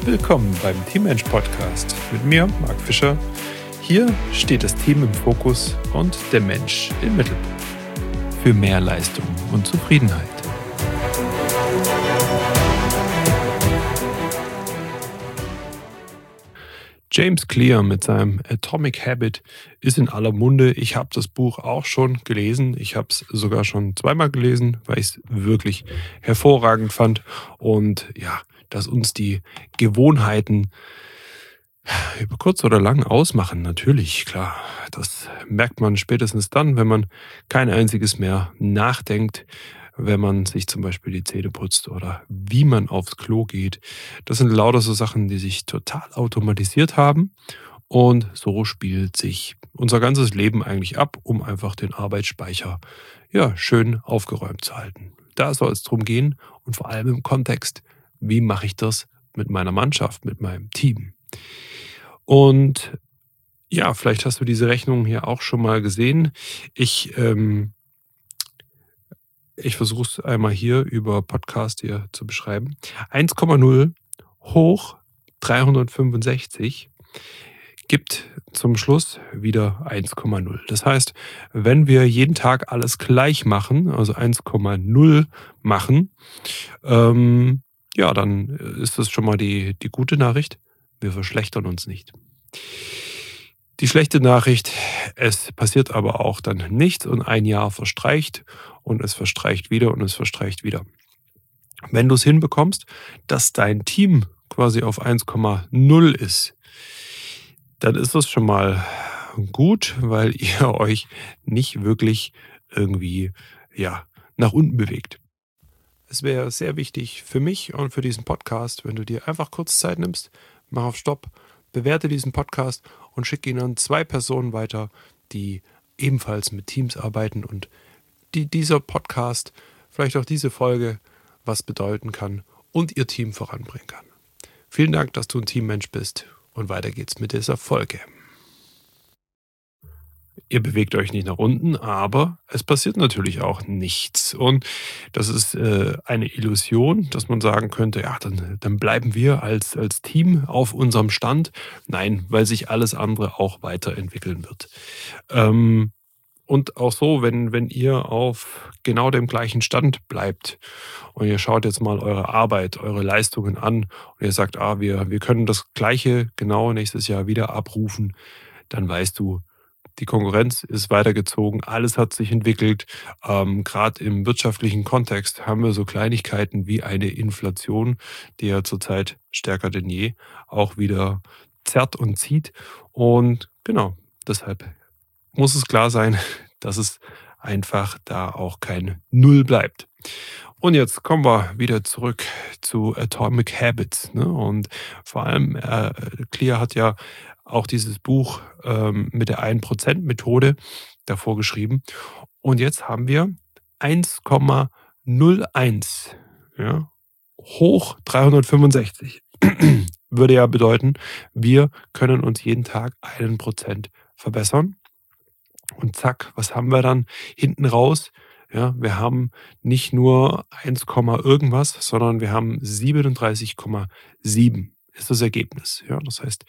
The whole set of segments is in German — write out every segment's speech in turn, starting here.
Willkommen beim Teammensch Podcast mit mir, Marc Fischer. Hier steht das Team im Fokus und der Mensch im Mittelpunkt. Für mehr Leistung und Zufriedenheit. James Clear mit seinem Atomic Habit ist in aller Munde. Ich habe das Buch auch schon gelesen. Ich habe es sogar schon zweimal gelesen, weil ich es wirklich hervorragend fand. Und ja, dass uns die Gewohnheiten über kurz oder lang ausmachen, natürlich, klar. Das merkt man spätestens dann, wenn man kein einziges mehr nachdenkt, wenn man sich zum Beispiel die Zähne putzt oder wie man aufs Klo geht. Das sind lauter so Sachen, die sich total automatisiert haben. Und so spielt sich unser ganzes Leben eigentlich ab, um einfach den Arbeitsspeicher schön aufgeräumt zu halten. Da soll es drum gehen und vor allem im Kontext, wie mache ich das mit meiner Mannschaft, mit meinem Team? Und ja, vielleicht hast du diese Rechnung hier auch schon mal gesehen. Ich versuche es einmal hier über Podcast hier zu beschreiben. 1,0 hoch 365 gibt zum Schluss wieder 1,0. Das heißt, wenn wir jeden Tag alles gleich machen, also 1,0 machen, dann ist das schon mal die gute Nachricht. Wir verschlechtern uns nicht. Die schlechte Nachricht, es passiert aber auch dann nichts und ein Jahr verstreicht und es verstreicht wieder und es verstreicht wieder. Wenn du es hinbekommst, dass dein Team quasi auf 1,0 ist, dann ist das schon mal gut, weil ihr euch nicht wirklich irgendwie nach unten bewegt. Es wäre sehr wichtig für mich und für diesen Podcast, wenn du dir einfach kurz Zeit nimmst, mach auf Stopp, bewerte diesen Podcast und schicke ihn an 2 Personen weiter, die ebenfalls mit Teams arbeiten und die dieser Podcast, vielleicht auch diese Folge, was bedeuten kann und ihr Team voranbringen kann. Vielen Dank, dass du ein Teammensch bist und weiter geht's mit dieser Folge. Ihr bewegt euch nicht nach unten, aber es passiert natürlich auch nichts. Und das ist eine Illusion, dass man sagen könnte, ja, dann bleiben wir als Team auf unserem Stand. Nein, weil sich alles andere auch weiterentwickeln wird. Und auch so, wenn ihr auf genau dem gleichen Stand bleibt und ihr schaut jetzt mal eure Arbeit, eure Leistungen an und ihr sagt, wir können das Gleiche genau nächstes Jahr wieder abrufen, dann weißt du, die Konkurrenz ist weitergezogen, alles hat sich entwickelt. Gerade im wirtschaftlichen Kontext haben wir so Kleinigkeiten wie eine Inflation, die ja zurzeit stärker denn je auch wieder zerrt und zieht. Und genau, deshalb muss es klar sein, dass es einfach da auch kein Null bleibt. Und jetzt kommen wir wieder zurück zu Atomic Habits. Ne? Und vor allem, Clear hat ja auch dieses Buch mit der 1%-Methode davor geschrieben. Und jetzt haben wir 1,01 hoch 365. Würde ja bedeuten, wir können uns jeden Tag 1% verbessern. Und zack, was haben wir dann hinten raus? Ja, wir haben nicht nur 1, irgendwas, sondern wir haben 37,7 ist das Ergebnis. Ja, das heißt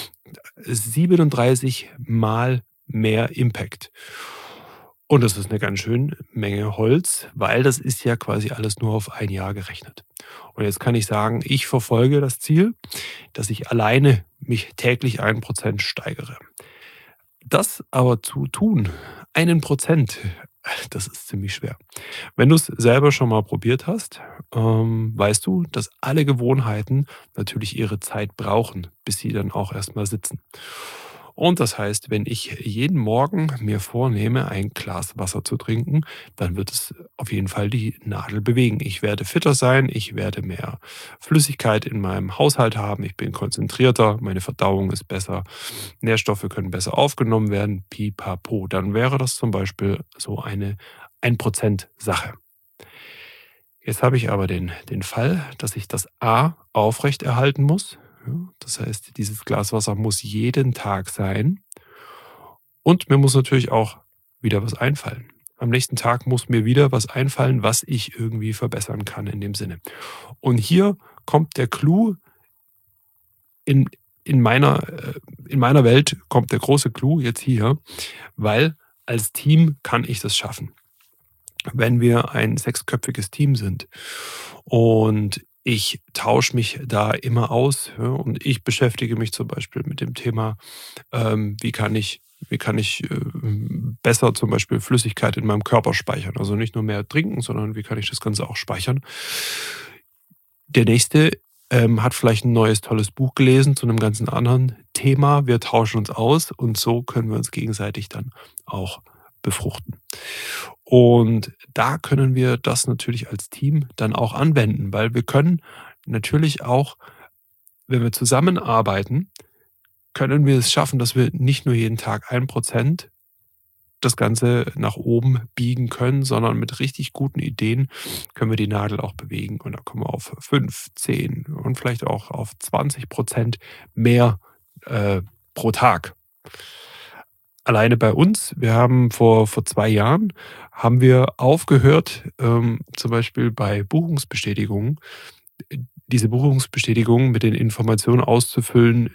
37 mal mehr Impact. Und das ist eine ganz schöne Menge Holz, weil das ist ja quasi alles nur auf ein Jahr gerechnet. Und jetzt kann ich sagen, ich verfolge das Ziel, dass ich alleine mich täglich 1% steigere. Das aber zu tun, 1%, das ist ziemlich schwer. Wenn du es selber schon mal probiert hast, weißt du, dass alle Gewohnheiten natürlich ihre Zeit brauchen, bis sie dann auch erstmal sitzen. Und das heißt, wenn ich jeden Morgen mir vornehme, ein Glas Wasser zu trinken, dann wird es auf jeden Fall die Nadel bewegen. Ich werde fitter sein, ich werde mehr Flüssigkeit in meinem Haushalt haben, ich bin konzentrierter, meine Verdauung ist besser, Nährstoffe können besser aufgenommen werden, pipapo. Dann wäre das zum Beispiel so eine 1%-Sache. Jetzt habe ich aber den Fall, dass ich das A aufrechterhalten muss. Ja, das heißt, dieses Glas Wasser muss jeden Tag sein. Und mir muss natürlich auch wieder was einfallen. Am nächsten Tag muss mir wieder was einfallen, was ich irgendwie verbessern kann in dem Sinne. Und hier kommt der Clou in in meiner in meiner Welt kommt der große Clou jetzt hier, weil als Team kann ich das schaffen. Wenn wir ein sechsköpfiges Team sind und ich tausche mich da immer aus, ja, und ich beschäftige mich zum Beispiel mit dem Thema, wie kann ich besser zum Beispiel Flüssigkeit in meinem Körper speichern? Also nicht nur mehr trinken, sondern wie kann ich das Ganze auch speichern? Der nächste hat vielleicht ein neues tolles Buch gelesen zu einem ganzen anderen Thema. Wir tauschen uns aus und so können wir uns gegenseitig dann auch befruchten. Und da können wir das natürlich als Team dann auch anwenden, weil wir können natürlich auch, wenn wir zusammenarbeiten, können wir es schaffen, dass wir nicht nur jeden Tag 1% das Ganze nach oben biegen können, sondern mit richtig guten Ideen können wir die Nadel auch bewegen. Und da kommen wir auf 5, 10 und vielleicht auch auf 20% mehr pro Tag. Alleine bei uns, wir haben vor 2 Jahren haben wir aufgehört, zum Beispiel bei Buchungsbestätigungen, diese Buchungsbestätigung mit den Informationen auszufüllen,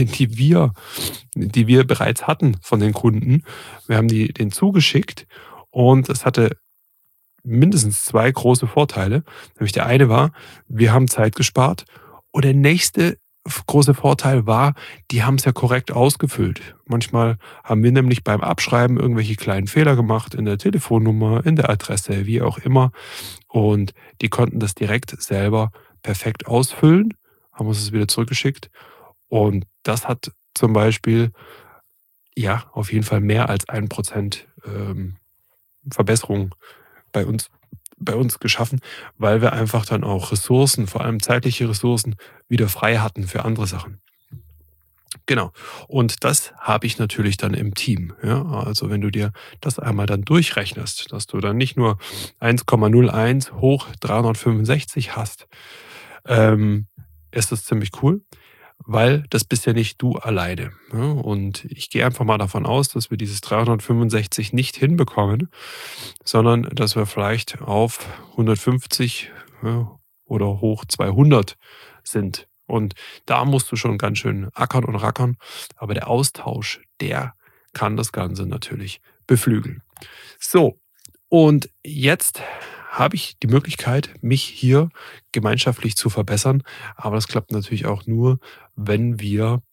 die wir bereits hatten von den Kunden. Wir haben denen zugeschickt und es hatte mindestens 2 große Vorteile. Nämlich der eine war, wir haben Zeit gespart und der nächste große Vorteil war, die haben es ja korrekt ausgefüllt. Manchmal haben wir nämlich beim Abschreiben irgendwelche kleinen Fehler gemacht in der Telefonnummer, in der Adresse, wie auch immer. Und die konnten das direkt selber perfekt ausfüllen, haben uns das wieder zurückgeschickt. Und das hat zum Beispiel, ja, auf jeden Fall mehr als 1% Verbesserung bei uns bei uns geschaffen, weil wir einfach dann auch Ressourcen, vor allem zeitliche Ressourcen, wieder frei hatten für andere Sachen. Genau. Und das habe ich natürlich dann im Team, ja? Also, wenn du dir das einmal dann durchrechnest, dass du dann nicht nur 1,01 hoch 365 hast, ähm, ist das ziemlich cool, weil das bist ja nicht du alleine, ne? Und ich gehe einfach mal davon aus, dass wir dieses 365 nicht hinbekommen, sondern dass wir vielleicht auf 150, ja, oder hoch 200 sind. Und da musst du schon ganz schön ackern und rackern, aber der Austausch, der kann das Ganze natürlich beflügeln. So, und jetzt habe ich die Möglichkeit, mich hier gemeinschaftlich zu verbessern, aber das klappt natürlich auch nur, wenn wir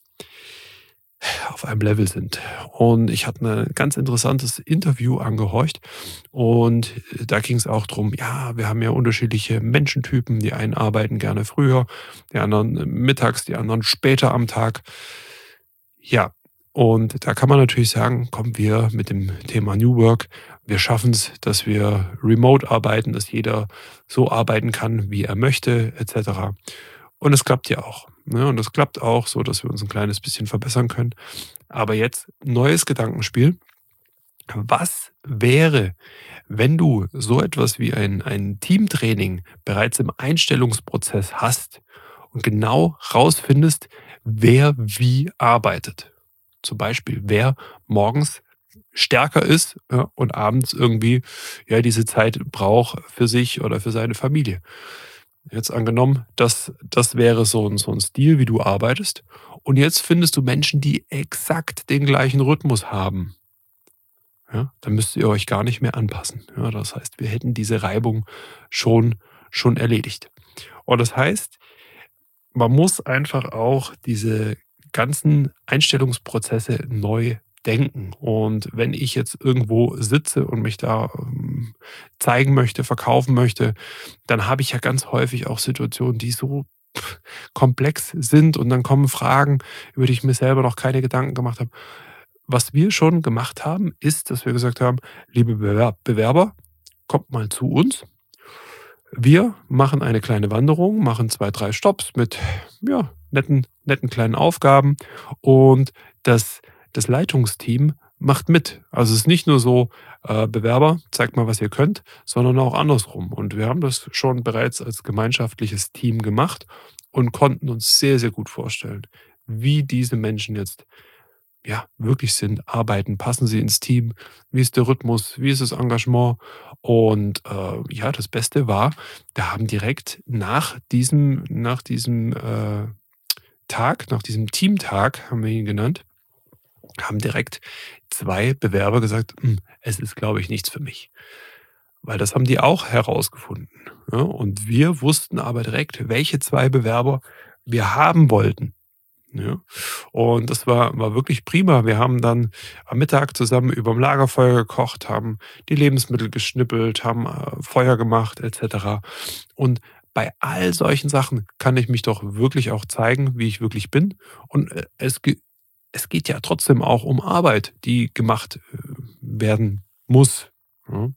auf einem Level sind. Und ich hatte ein ganz interessantes Interview angehorcht und da ging es auch drum, ja, wir haben ja unterschiedliche Menschentypen. Die einen arbeiten gerne früher, die anderen mittags, die anderen später am Tag. Ja, und da kann man natürlich sagen, kommen wir mit dem Thema New Work, wir schaffen es, dass wir remote arbeiten, dass jeder so arbeiten kann, wie er möchte, et cetera. Und es klappt ja auch, ne? Und es klappt auch so, dass wir uns ein kleines bisschen verbessern können. Aber jetzt neues Gedankenspiel. Was wäre, wenn du so etwas wie ein Teamtraining bereits im Einstellungsprozess hast und genau rausfindest, wer wie arbeitet? Zum Beispiel, wer morgens stärker ist, ja, und abends irgendwie, ja, diese Zeit braucht für sich oder für seine Familie. Jetzt angenommen, das wäre so ein Stil, wie du arbeitest. Und jetzt findest du Menschen, die exakt den gleichen Rhythmus haben. Ja, dann müsst ihr euch gar nicht mehr anpassen. Ja, das heißt, wir hätten diese Reibung schon schon erledigt. Und das heißt, man muss einfach auch diese ganzen Einstellungsprozesse neu denken. Und wenn ich jetzt irgendwo sitze und mich da zeigen möchte, verkaufen möchte, dann habe ich ja ganz häufig auch Situationen, die so komplex sind und dann kommen Fragen, über die ich mir selber noch keine Gedanken gemacht habe. Was wir schon gemacht haben, ist, dass wir gesagt haben: „Liebe Bewerber, kommt mal zu uns. Wir machen eine kleine Wanderung, machen 2, 3 Stopps mit, ja, netten kleinen Aufgaben und das Leitungsteam macht mit. Also, es ist nicht nur so, Bewerber, zeigt mal, was ihr könnt, sondern auch andersrum. Und wir haben das schon bereits als gemeinschaftliches Team gemacht und konnten uns sehr, sehr gut vorstellen, wie diese Menschen jetzt, ja, wirklich sind, arbeiten. Passen sie ins Team? Wie ist der Rhythmus? Wie ist das Engagement? Und, ja, das Beste war, wir haben direkt nach diesem Tag, nach diesem Teamtag, haben wir ihn genannt, haben direkt 2 Bewerber gesagt: Es ist, glaube ich, nichts für mich.“ Weil das haben die auch herausgefunden, ja? Und wir wussten aber direkt, welche 2 Bewerber wir haben wollten, ja? Und das war wirklich prima. Wir haben dann am Mittag zusammen überm Lagerfeuer gekocht, haben die Lebensmittel geschnippelt, haben, Feuer gemacht et cetera. Und bei all solchen Sachen kann ich mich doch wirklich auch zeigen, wie ich wirklich bin. Und, es geht ja trotzdem auch um Arbeit, die gemacht, werden muss, ja?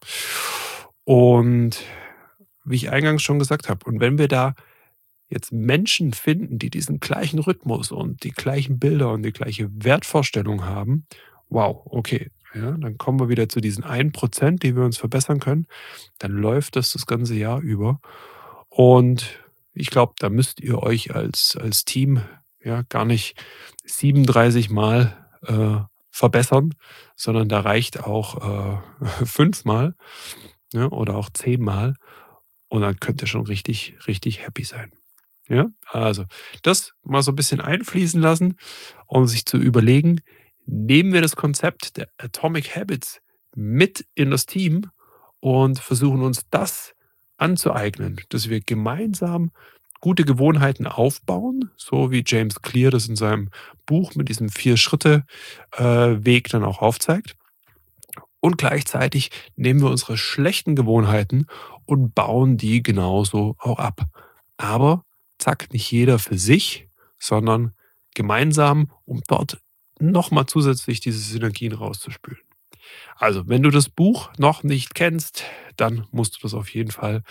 Und wie ich eingangs schon gesagt habe, und wenn wir da jetzt Menschen finden, die diesen gleichen Rhythmus und die gleichen Bilder und die gleiche Wertvorstellung haben, wow, okay, ja, dann kommen wir wieder zu diesen 1%, die wir uns verbessern können. Dann läuft das ganze Jahr über. Und ich glaube, da müsst ihr euch als Team, ja, gar nicht 37 Mal, verbessern, sondern da reicht auch, 5 Mal, ne, oder auch 10 Mal, und dann könnt ihr schon richtig, richtig happy sein. Ja, also das mal so ein bisschen einfließen lassen, um sich zu überlegen: Nehmen wir das Konzept der Atomic Habits mit in das Team und versuchen uns das anzueignen, dass wir gemeinsam gute Gewohnheiten aufbauen, so wie James Clear das in seinem Buch mit diesem 4 Schritte, Weg dann auch aufzeigt. Und gleichzeitig nehmen wir unsere schlechten Gewohnheiten und bauen die genauso auch ab. Aber zack, nicht jeder für sich, sondern gemeinsam, um dort nochmal zusätzlich diese Synergien rauszuspülen. Also, wenn du das Buch noch nicht kennst, dann musst du das auf jeden Fall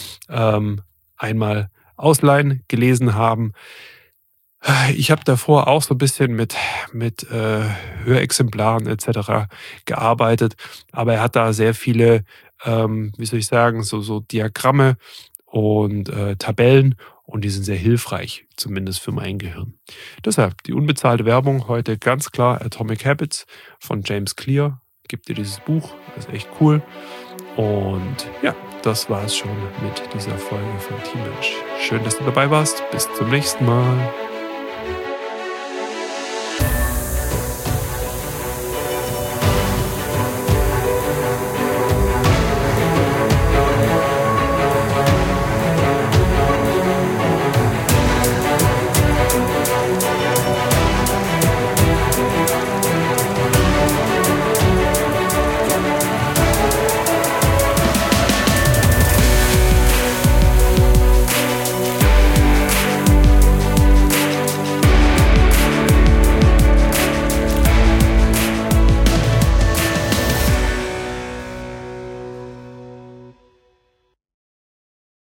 einmal ausleihen, gelesen haben. Ich habe davor auch so ein bisschen mit Hörexemplaren et cetera gearbeitet, aber er hat da sehr viele, wie soll ich sagen, so Diagramme und, Tabellen, und die sind sehr hilfreich, zumindest für mein Gehirn. Deshalb die unbezahlte Werbung heute ganz klar: „Atomic Habits“ von James Clear. Gib dir dieses Buch, das ist echt cool. Und ja, das war es schon mit dieser Folge von Teammensch. Schön, dass du dabei warst. Bis zum nächsten Mal.